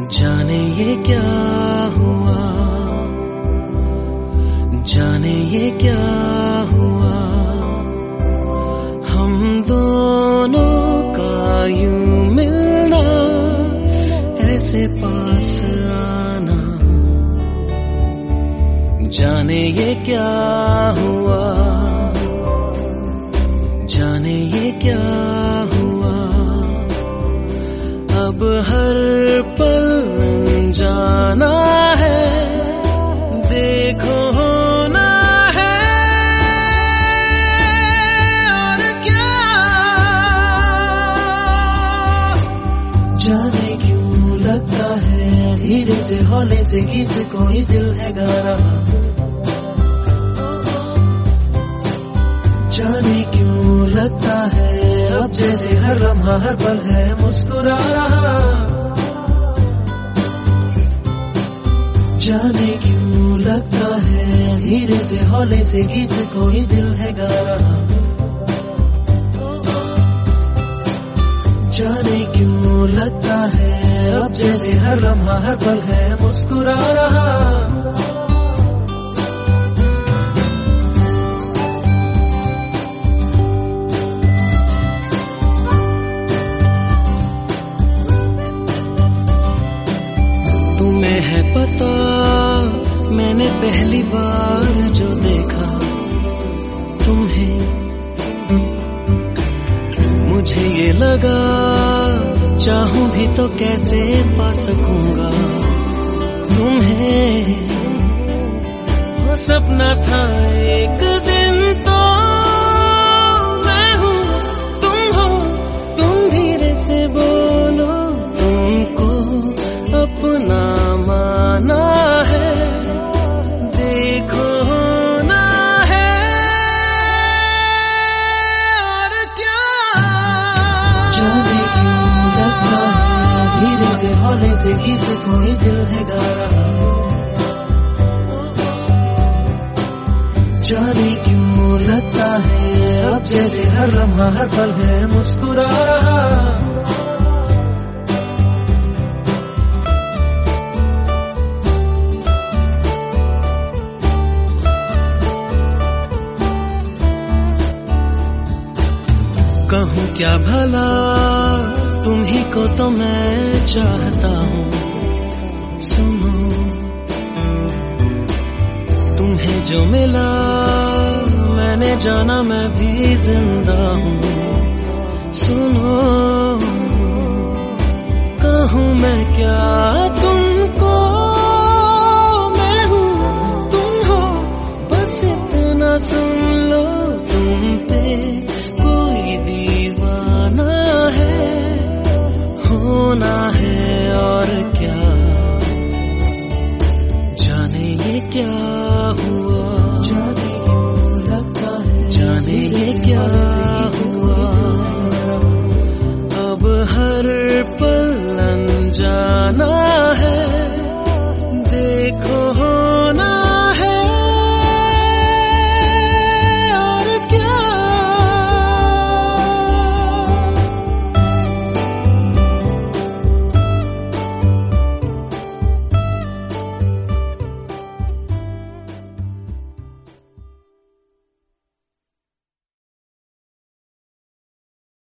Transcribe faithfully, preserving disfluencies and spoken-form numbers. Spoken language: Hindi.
जाने ये क्या हुआ, जाने ये क्या हुआ, हम दोनों का यूं मिलना, ऐसे पास आना। जाने ये क्या हुआ, जाने ये क्या हुआ, अब हर पल जाना है, देखो होना है और क्या। जाने क्यों लगता है धीरे से हौले से गीत कोई दिल है गा रहा, जाने क्यों लगता है अब जैसे हर लम्हा हर पल है मुस्कुरा रहा। जाने क्यों लगता है धीरे से हौले से गीत कोई दिल है गा रहा, जाने क्यों लगता है अब जैसे हर लम्हा हर पल है मुस्कुरा रहा। तुम्हें है पता मैंने पहली बार जो देखा तुम्हें, मुझे ये लगा चाहूं भी तो कैसे पा सकूंगा तुम्हें। वो सपना था एक दिन तो मैं हूँ तुम हो, तुम धीरे से बोलो तुमको अपना माना है, देखो होना है और क्या। जाने क्यों लगता है धीरे से हौले से गीत कोई दिल है गा रहा, जाने क्यों लगता है अब जैसे हर लम्हा हर पल है मुस्कुरा रहा। कहूँ क्या भला तुम्ही को तो मैं चाहता हूँ, सुनो तुम्हें जो मिला मैंने जाना मैं भी जिंदा हूँ। सुनो कहूँ मैं क्या तुम